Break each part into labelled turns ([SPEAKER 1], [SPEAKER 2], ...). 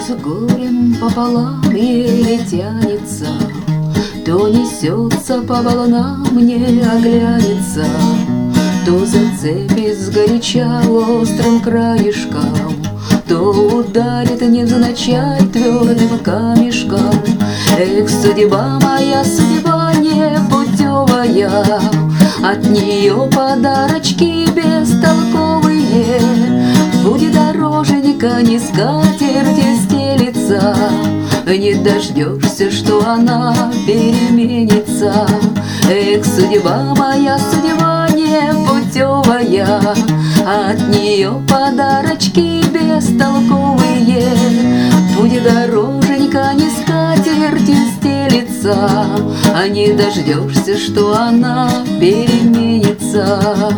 [SPEAKER 1] с горем пополам еле тянется, то несется по волнам, не оглянется, то зацепит сгоряча острым краешком, то ударит невзначай твердым камешком. Эх, судьба моя, судьба непутевая, от нее подарочки бестолковые. Будет дороженька, не скатерти стелится, не дождешься, что она переменится. Эх, судьба моя, судьба непутевая, от нее подарочки бестолковые. Будет дороженька, не скатерти стелится, а не дождешься, что она переменится.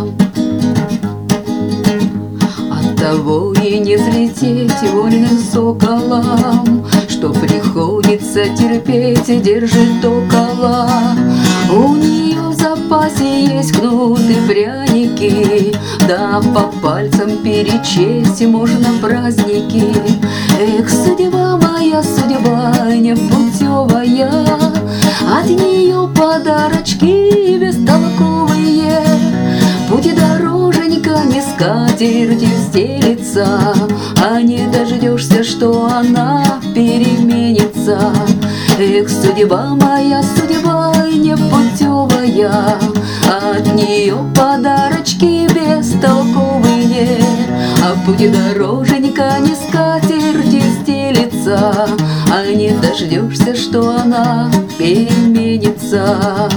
[SPEAKER 1] Оттого и не взлететь вольным соколам, что приходится терпеть, держит около. У нее в запасе есть кнут и пряники, да по пальцам перечесть можно праздники. Эх, судьба моя, судьба непутевая, от нее подарочки бестолковые. Путь дороженька, не скатерти стелится, а не дождешься, что она переменится. Эх, судьба моя, судьба непутевая, от нее подарочки бестолковые. А путь дороженька, не скатерти стелится, а не дождешься, что она переменится.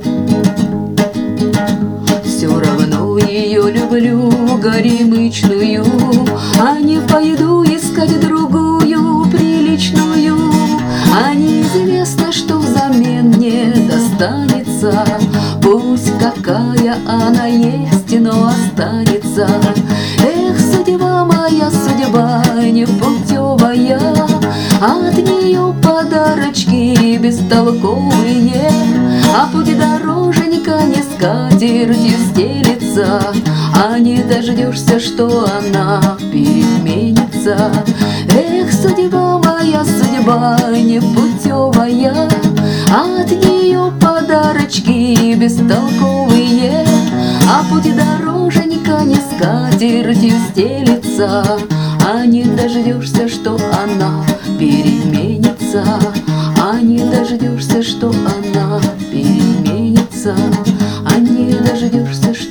[SPEAKER 1] Все равно ее люблю, горемычную, а не пойду искать другую приличную. А неизвестно, что взамен мне достанется. Пусть какая она есть, но останется. Эх, судьба моя, судьба непутевая, от нее подарочки бестолковые. А путь дороженька, не скатерти стелится, а не дождешься, что она переменится. Эх, судьба моя, судьба непутевая, от нее подарочки бестолковые. А путь дороженька, не скатерти стелится, а не дождешься, что она переменится. А не дождешься, что она переменится, а не дождешься, что